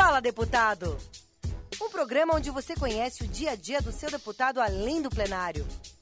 Fala, Deputado! Um programa onde você conhece o dia a dia do seu deputado além do plenário.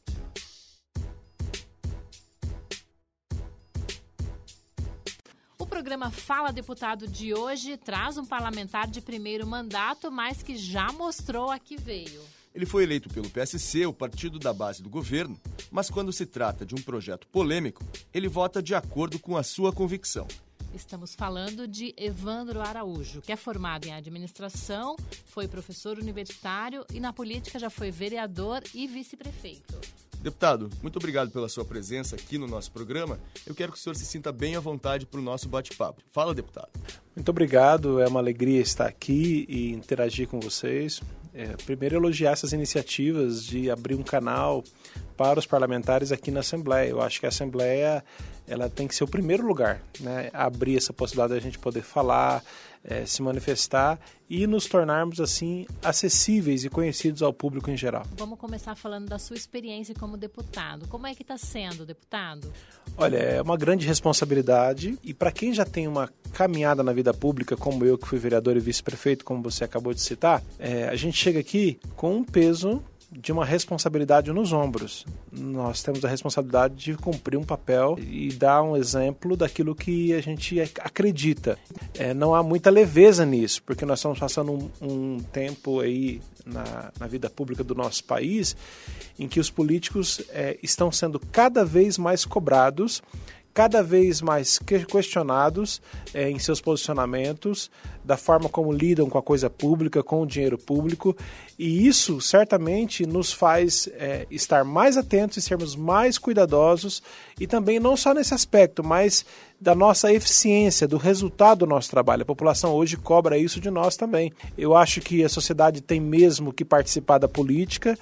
O programa Fala Deputado de hoje traz um parlamentar de primeiro mandato, mas que já mostrou a que veio. Ele foi eleito pelo PSC, o partido da base do governo, mas quando se trata de um projeto polêmico, ele vota de acordo com a sua convicção. Estamos falando de Evandro Araújo, que é formado em administração, foi professor universitário e na política já foi vereador e vice-prefeito. Deputado, muito obrigado pela sua presença aqui no nosso programa. Eu quero que o senhor se sinta bem à vontade para o nosso bate-papo. Fala, deputado. Muito obrigado, é uma alegria estar aqui e interagir com vocês. Primeiro, elogiar essas iniciativas de abrir um canal para os parlamentares aqui na Assembleia. Eu acho que a Assembleia ela tem que ser o primeiro lugar, né? Abrir essa possibilidade de a gente poder falar, se manifestar e nos tornarmos, assim, acessíveis e conhecidos ao público em geral. Vamos começar falando da sua experiência como deputado. Como é que está sendo, deputado? Olha, é uma grande responsabilidade e para quem já tem uma caminhada na vida pública, como eu, que fui vereador e vice-prefeito, como você acabou de citar, a gente chega aqui com um peso de uma responsabilidade nos ombros. Nós temos a responsabilidade de cumprir um papel e dar um exemplo daquilo que a gente acredita. Não há muita leveza nisso, porque nós estamos passando um tempo aí na vida pública do nosso país em que os políticos estão sendo cada vez mais cobrados, cada vez mais questionados em seus posicionamentos, da forma como lidam com a coisa pública, com o dinheiro público, e isso certamente nos faz estar mais atentos e sermos mais cuidadosos, e também não só nesse aspecto, mas da nossa eficiência, do resultado do nosso trabalho. A população hoje cobra isso de nós também. Eu acho que a sociedade tem mesmo que participar da política,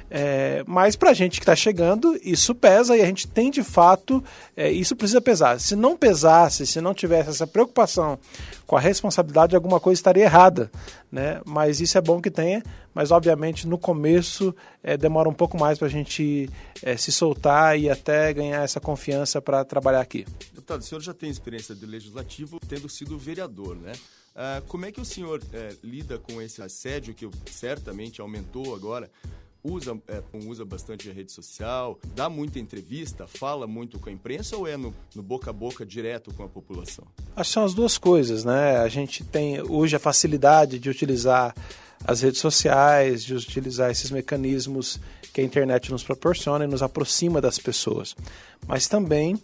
mas para a gente que está chegando, isso pesa e a gente tem de fato, isso precisa pesar. Se não pesasse, se não tivesse essa preocupação com a responsabilidade, alguma coisa estaria errada, né? Mas isso é bom que tenha, mas obviamente no começo demora um pouco mais para a gente se soltar e até ganhar essa confiança para trabalhar aqui. Deputado, o senhor já tem experiência de legislativo tendo sido vereador, né? Como é que o senhor lida com esse assédio que certamente aumentou agora? Usa bastante a rede social, dá muita entrevista, fala muito com a imprensa ou é no boca a boca direto com a população? Acho que são as duas coisas, né? A gente tem hoje a facilidade de utilizar as redes sociais, de utilizar esses mecanismos que a internet nos proporciona e nos aproxima das pessoas. Mas também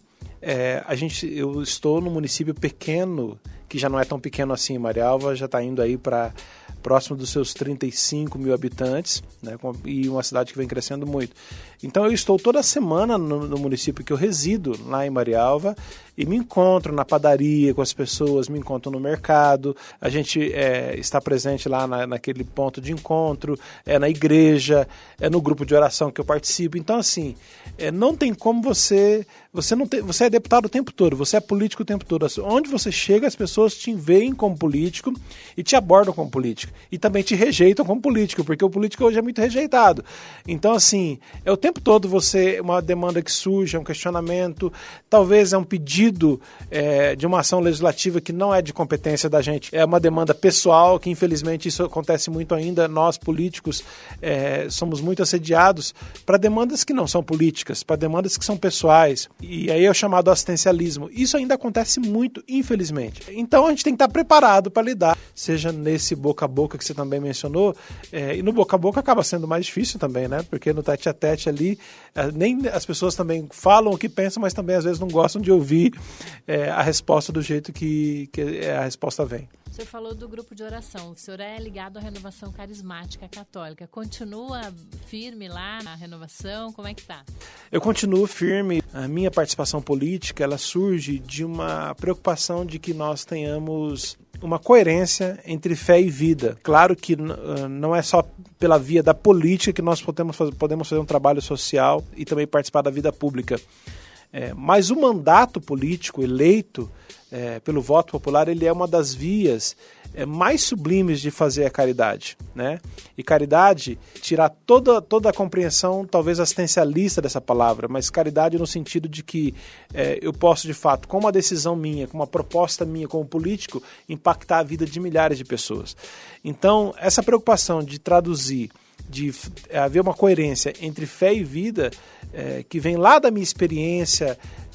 eu estou num município pequeno, que já não é tão pequeno assim, Marialva já está indo aí para próximo dos seus 35 mil habitantes, né, e uma cidade que vem crescendo muito. Então eu estou toda semana no município que eu resido, lá em Marialva, e me encontro na padaria com as pessoas, me encontro no mercado, a gente está presente lá naquele ponto de encontro, na igreja, no grupo de oração que eu participo. Então assim, não tem como você é deputado o tempo todo, você é político o tempo todo. Onde você chega, as pessoas te veem como político e te abordam como político. E também te rejeitam como político, porque o político hoje é muito rejeitado. Então, assim, o tempo todo uma demanda que surge, um questionamento, talvez é um pedido de uma ação legislativa que não é de competência da gente. É uma demanda pessoal, que infelizmente isso acontece muito ainda. Nós, políticos, somos muito assediados para demandas que não são políticas, para demandas que são pessoais. E aí é o chamado assistencialismo. Isso ainda acontece muito, infelizmente. Então a gente tem que estar preparado para lidar, seja nesse boca a boca que você também mencionou, e no boca a boca acaba sendo mais difícil também, né? Porque no tete a tete ali, nem as pessoas também falam o que pensam, mas também às vezes não gostam de ouvir a resposta do jeito que a resposta vem. O senhor falou do grupo de oração, o senhor é ligado à Renovação Carismática Católica, continua firme lá na renovação, como é que tá? Eu continuo firme, a minha participação política, ela surge de uma preocupação de que nós tenhamos uma coerência entre fé e vida. Claro que não é só pela via da política que nós podemos fazer um trabalho social e também participar da vida pública. Mas o mandato político eleito pelo voto popular, ele é uma das vias mais sublimes de fazer a caridade, né? E caridade, tirar toda a compreensão, talvez assistencialista dessa palavra, mas caridade no sentido de que eu posso, de fato, com uma decisão minha, com uma proposta minha como político, impactar a vida de milhares de pessoas. Então, essa preocupação de traduzir, de haver uma coerência entre fé e vida, que vem lá da minha experiência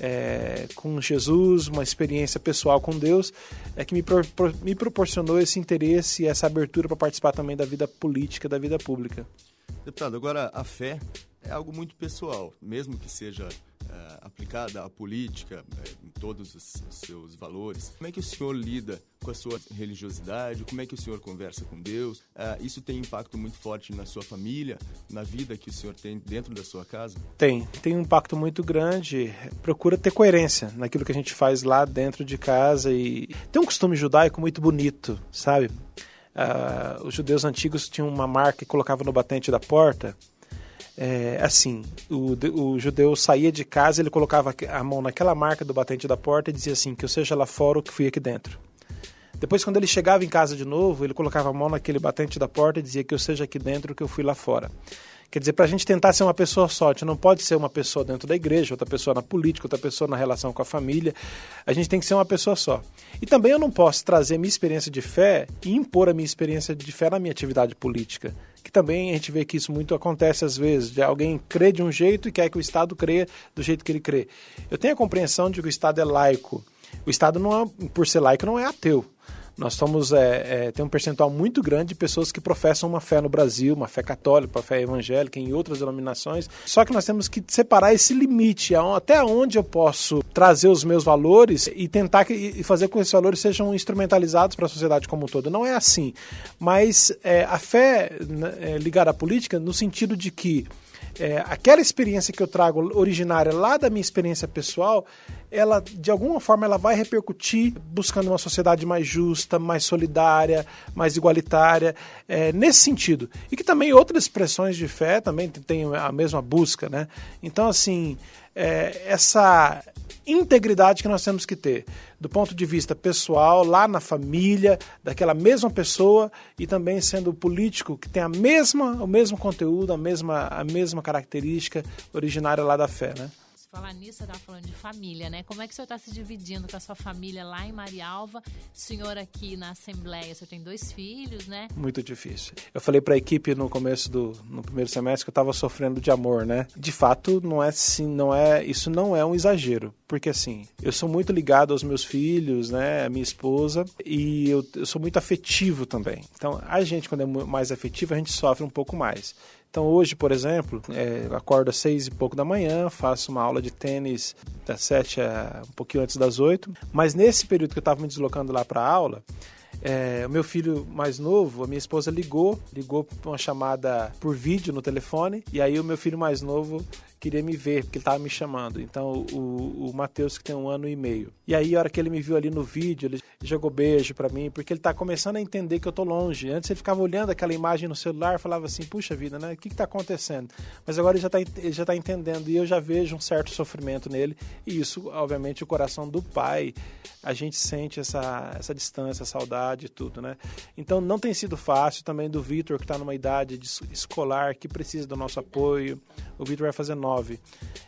com Jesus, uma experiência pessoal com Deus, que me proporcionou esse interesse e essa abertura para participar também da vida política, da vida pública. Deputado, agora a fé é algo muito pessoal, mesmo que seja aplicada à política, em todos os seus valores. Como é que o senhor lida com a sua religiosidade? Como é que o senhor conversa com Deus? Isso tem impacto muito forte na sua família, na vida que o senhor tem dentro da sua casa? Tem um impacto muito grande. Procura ter coerência naquilo que a gente faz lá dentro de casa. E tem um costume judaico muito bonito, sabe? Os judeus antigos tinham uma marca que colocavam no batente da porta. Assim, o judeu saía de casa, ele colocava a mão naquela marca do batente da porta e dizia assim, que eu seja lá fora o que fui aqui dentro. Depois, quando ele chegava em casa de novo, ele colocava a mão naquele batente da porta e dizia que eu seja aqui dentro o que eu fui lá fora. Quer dizer, para a gente tentar ser uma pessoa só, a gente não pode ser uma pessoa dentro da igreja, outra pessoa na política, outra pessoa na relação com a família, a gente tem que ser uma pessoa só. E também eu não posso trazer a minha experiência de fé e impor a minha experiência de fé na minha atividade política, que também a gente vê que isso muito acontece às vezes, de alguém crê de um jeito e quer que o Estado creia do jeito que ele crê. Eu tenho a compreensão de que o Estado é laico. O Estado, por ser laico, não é ateu. Nós tem um percentual muito grande de pessoas que professam uma fé no Brasil, uma fé católica, uma fé evangélica, em outras denominações. Só que nós temos que separar esse limite, até onde eu posso trazer os meus valores e tentar fazer com que esses valores sejam instrumentalizados para a sociedade como um todo. Não é assim. Mas a fé ligada à política, no sentido de que aquela experiência que eu trago originária lá da minha experiência pessoal, ela, de alguma forma, ela vai repercutir buscando uma sociedade mais justa, mais solidária, mais igualitária, nesse sentido. E que também outras expressões de fé também têm a mesma busca, né? Então, assim, essa integridade que nós temos que ter, do ponto de vista pessoal, lá na família, daquela mesma pessoa, e também sendo político que tem o mesmo conteúdo, a mesma característica originária lá da fé, né? Falar nisso, você estava falando de família, né? Como é que o senhor está se dividindo com a sua família lá em Marialva? O senhor aqui na Assembleia, o senhor tem 2 filhos, né? Muito difícil. Eu falei para a equipe no primeiro semestre que eu estava sofrendo de amor, né? De fato, isso não é um exagero. Porque assim, eu sou muito ligado aos meus filhos, né? A minha esposa, e eu sou muito afetivo também. Então, a gente, quando é mais afetivo, a gente sofre um pouco mais. Então hoje, por exemplo, eu acordo às 6 e pouco da manhã, faço uma aula de tênis das 7 a um pouquinho antes das 8, mas nesse período que eu estava me deslocando lá para a aula, o meu filho mais novo, a minha esposa ligou para uma chamada por vídeo no telefone, e aí o meu filho mais novo queria me ver, porque ele estava me chamando. Então, o Matheus, que tem 1 ano e meio. E aí, a hora que ele me viu ali no vídeo, ele jogou beijo pra mim, porque ele tá começando a entender que eu tô longe. Antes ele ficava olhando aquela imagem no celular, falava assim, puxa vida, né? O que tá acontecendo? Mas agora ele já tá entendendo, e eu já vejo um certo sofrimento nele, e isso, obviamente, o coração do pai, a gente sente essa distância, a saudade e tudo, né? Então, não tem sido fácil também do Vitor, que tá numa idade escolar, que precisa do nosso apoio. O Vitor vai fazer 9.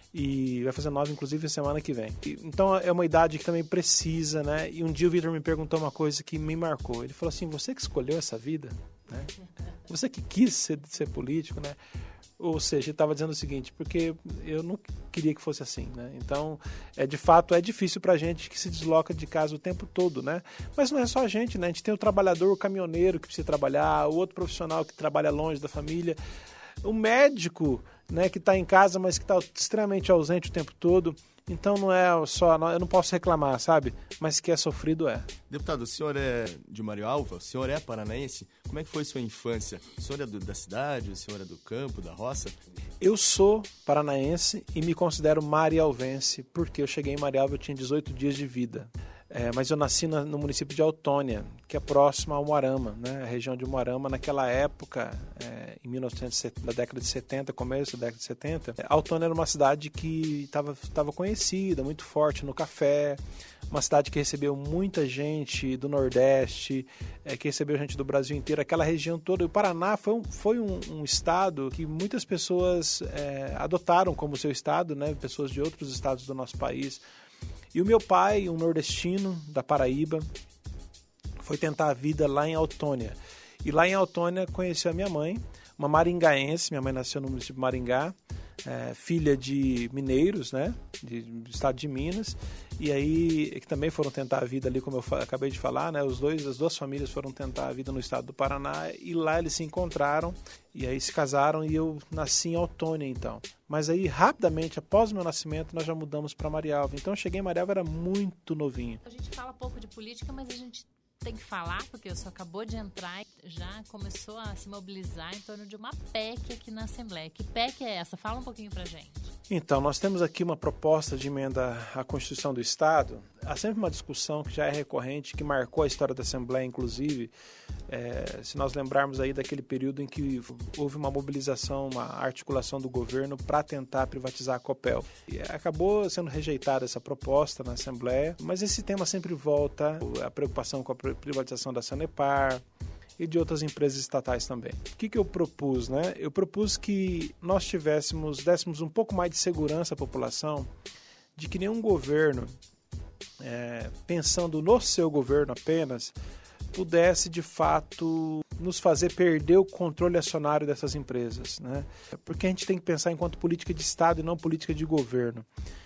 E vai fazer 9, inclusive, semana que vem. Então, é uma idade que também precisa, né? E um dia o Vitor me perguntou uma coisa que me marcou. Ele falou assim, você que escolheu essa vida, né? Você que quis ser político, né? Ou seja, ele estava dizendo o seguinte, porque eu não queria que fosse assim, né? Então, de fato, é difícil pra gente que se desloca de casa o tempo todo, né? Mas não é só a gente, né? A gente tem o trabalhador, o caminhoneiro que precisa trabalhar, o outro profissional que trabalha longe da família, o médico, né, que está em casa, mas que está extremamente ausente o tempo todo. Então não é só, eu não posso reclamar, sabe? Mas que é sofrido, é. Deputado, o senhor é de Marialva, o senhor é paranaense. Como é que foi sua infância? O senhor é da cidade, o senhor é do campo, da roça? Eu sou paranaense e me considero marialvense, porque eu cheguei em Marialva, eu tinha 18 dias de vida. mas eu nasci no município de Autônia, que é próximo a Umuarama, né? A região de Umuarama, naquela época, da década de 70, começo da década de 70, Autônia era uma cidade que estava conhecida, muito forte no café, uma cidade que recebeu muita gente do Nordeste, que recebeu gente do Brasil inteiro, aquela região toda. O Paraná foi um estado que muitas pessoas adotaram como seu estado, né? Pessoas de outros estados do nosso país. E o meu pai, um nordestino da Paraíba, foi tentar a vida lá em Autônia. E lá em Autônia conheceu a minha mãe, uma maringaense. Minha mãe nasceu no município de Maringá, filha de mineiros, né, do estado de Minas. E aí, que também foram tentar a vida ali, como eu acabei de falar, né, as duas famílias foram tentar a vida no estado do Paraná. E lá eles se encontraram, e aí se casaram, e eu nasci em Autônia, então. Mas aí, rapidamente, após o meu nascimento, nós já mudamos para Marialva. Então, eu cheguei em Marialva, era muito novinho. A gente fala pouco de política, mas a gente tem que falar, porque o senhor acabou de entrar e já começou a se mobilizar em torno de uma PEC aqui na Assembleia. Que PEC é essa? Fala um pouquinho pra gente. Então, nós temos aqui uma proposta de emenda à Constituição do Estado. Há sempre uma discussão que já é recorrente, que marcou a história da Assembleia, inclusive, se nós lembrarmos aí daquele período em que houve uma mobilização, uma articulação do governo para tentar privatizar a Copel. E acabou sendo rejeitada essa proposta na Assembleia, mas esse tema sempre volta, a preocupação com a privatização da Sanepar e de outras empresas estatais também. O que eu propus, né? Eu propus que nós dessemos um pouco mais de segurança à população, de que nenhum governo, pensando no seu governo apenas, pudesse, de fato, nos fazer perder o controle acionário dessas empresas, né? Porque a gente tem que pensar enquanto política de Estado e não política de governo.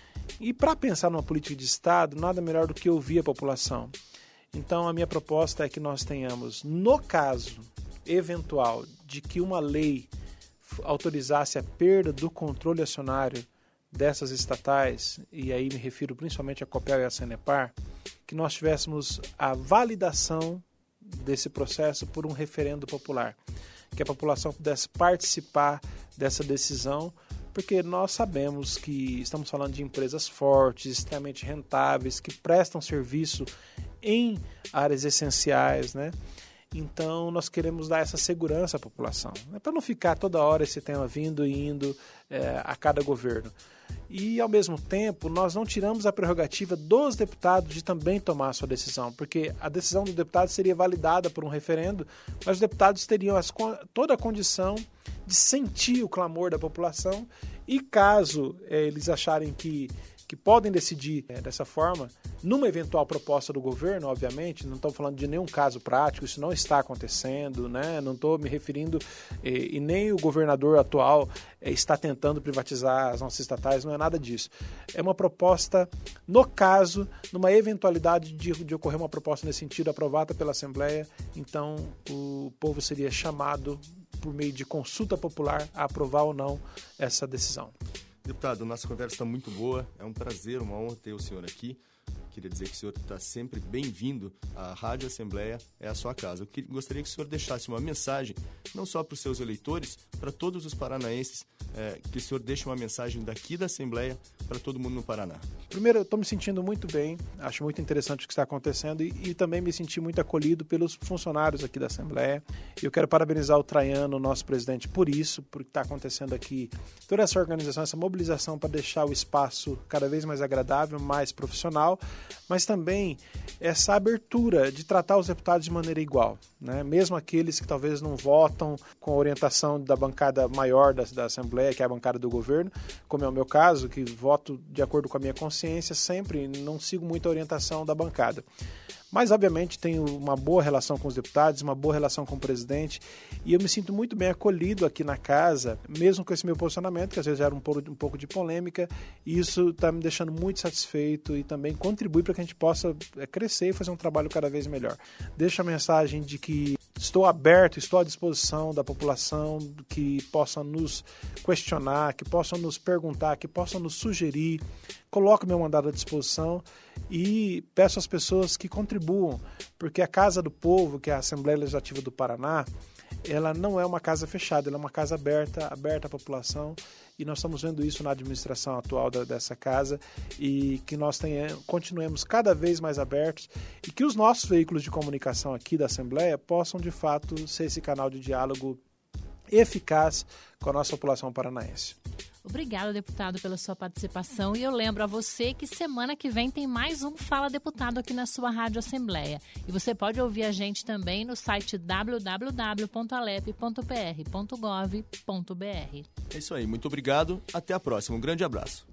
E para pensar numa política de Estado, nada melhor do que ouvir a população. Então, a minha proposta é que nós tenhamos, no caso eventual de que uma lei autorizasse a perda do controle acionário dessas estatais, e aí me refiro principalmente à Copel e à Sanepar, que nós tivéssemos a validação desse processo por um referendo popular, que a população pudesse participar dessa decisão, porque nós sabemos que estamos falando de empresas fortes, extremamente rentáveis, que prestam serviço em áreas essenciais, né? Então, nós queremos dar essa segurança à população, né? Para não ficar toda hora esse tema vindo e indo a cada governo. E, ao mesmo tempo, nós não tiramos a prerrogativa dos deputados de também tomar a sua decisão, porque a decisão do deputado seria validada por um referendo, mas os deputados teriam toda a condição de sentir o clamor da população e, caso eles acharem que podem decidir dessa forma, numa eventual proposta do governo, obviamente, não estou falando de nenhum caso prático, isso não está acontecendo, né? Não estou me referindo, e nem o governador atual está tentando privatizar as nossas estatais, não é nada disso. É uma proposta, no caso, numa eventualidade de ocorrer uma proposta nesse sentido, aprovada pela Assembleia, então o povo seria chamado, por meio de consulta popular, a aprovar ou não essa decisão. Deputado, nossa conversa está muito boa, é um prazer, uma honra ter o senhor aqui. Queria dizer que o senhor está sempre bem-vindo à Rádio Assembleia, é a sua casa. Eu gostaria que o senhor deixasse uma mensagem, não só para os seus eleitores, para todos os paranaenses, que o senhor deixe uma mensagem daqui da Assembleia para todo mundo no Paraná. Primeiro, eu estou me sentindo muito bem, acho muito interessante o que está acontecendo e também me senti muito acolhido pelos funcionários aqui da Assembleia. Eu quero parabenizar o Traiano, nosso presidente, por isso, por está acontecendo aqui, toda essa organização, essa mobilização para deixar o espaço cada vez mais agradável, mais profissional, mas também essa abertura de tratar os deputados de maneira igual, né? Mesmo aqueles que talvez não votam com a orientação da bancada maior da Assembleia, que é a bancada do governo, como é o meu caso, que voto de acordo com a minha consciência, sempre não sigo muito a orientação da bancada. Mas, obviamente, tenho uma boa relação com os deputados, uma boa relação com o presidente, e eu me sinto muito bem acolhido aqui na casa, mesmo com esse meu posicionamento, que às vezes gera um pouco de polêmica, e isso está me deixando muito satisfeito e também contribui para que a gente possa crescer e fazer um trabalho cada vez melhor. Deixo a mensagem de que estou aberto, estou à disposição da população, que possa nos questionar, que possam nos perguntar, que possam nos sugerir. Coloco meu mandato à disposição e peço às pessoas que contribuam, porque a Casa do Povo, que é a Assembleia Legislativa do Paraná, ela não é uma casa fechada, ela é uma casa aberta à população, e nós estamos vendo isso na administração atual dessa casa, e que nós continuemos cada vez mais abertos e que os nossos veículos de comunicação aqui da Assembleia possam, de fato, ser esse canal de diálogo eficaz com a nossa população paranaense. Obrigada, deputado, pela sua participação. E eu lembro a você que semana que vem tem mais um Fala Deputado aqui na sua Rádio Assembleia. E você pode ouvir a gente também no site www.alep.pr.gov.br. É isso aí, muito obrigado. Até a próxima. Um grande abraço.